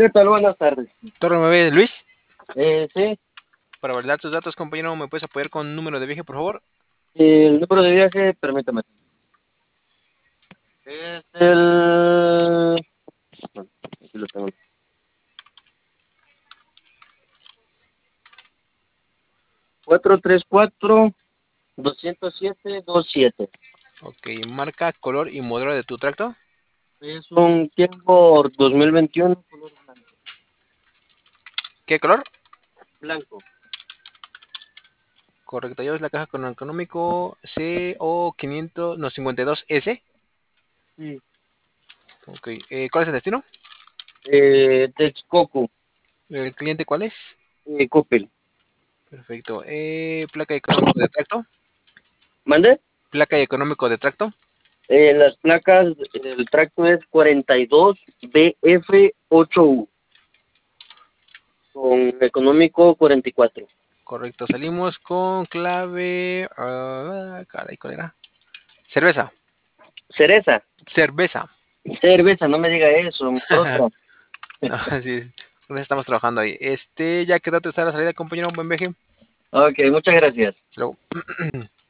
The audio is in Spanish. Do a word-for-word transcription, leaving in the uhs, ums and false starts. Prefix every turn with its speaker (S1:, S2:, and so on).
S1: ¿Qué tal? Buenas tardes.
S2: Torre nueve, Luis.
S1: Eh, sí,
S2: Para validar tus datos, compañero, ¿me puedes apoyar con un número de viaje, por favor?
S1: el número de viaje, permítame. Es el... Aquí lo tengo. cuatro tres cuatro, dos cero siete, dos siete.
S2: Ok, marca, color y modelo de tu tracto.
S1: Es un Kenworth dos mil veintiuno, color blanco.
S2: ¿Qué color?
S1: Blanco.
S2: Correcto, ya ves la caja con el económico C O quinientos, no, cincuenta y dos S.
S1: Sí.
S2: Ok, eh, ¿cuál es el destino?
S1: Eh, Texcoco.
S2: ¿El cliente cuál es?
S1: Eh, Coppel.
S2: Perfecto. Eh, placa y económico de tracto.
S1: ¿Mande?
S2: Placa y económico de tracto.
S1: Eh, las placas, el tracto es cuarenta y dos B F ocho U. Con económico cuarenta y cuatro.
S2: Correcto, salimos con clave. ah, caray, ¿cuál era? Cerveza.
S1: Cereza.
S2: Cerveza.
S1: Cerveza, no me diga eso, mejor otra.
S2: No, sí, nos estamos trabajando ahí. Este, ya quedó está la salida, compañero. Un buen viaje.
S1: Ok, muchas gracias.
S2: Luego.